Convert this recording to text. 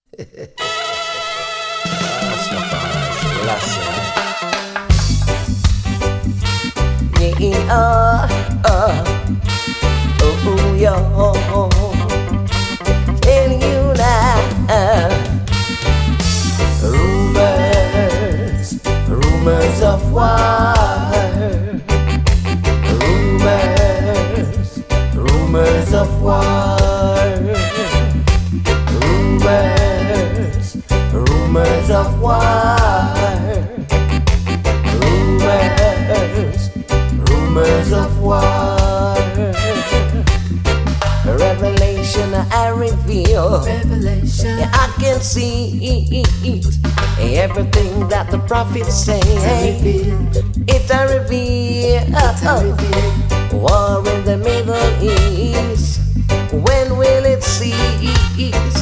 Yeah, oh, yo, tell you now, rumors of war, rumors of war, rumors of war, rumors of war. Revelation I reveal. Revelation. Yeah, I can see everything that the prophets say. It I reveal. War in the Middle East. When will it cease?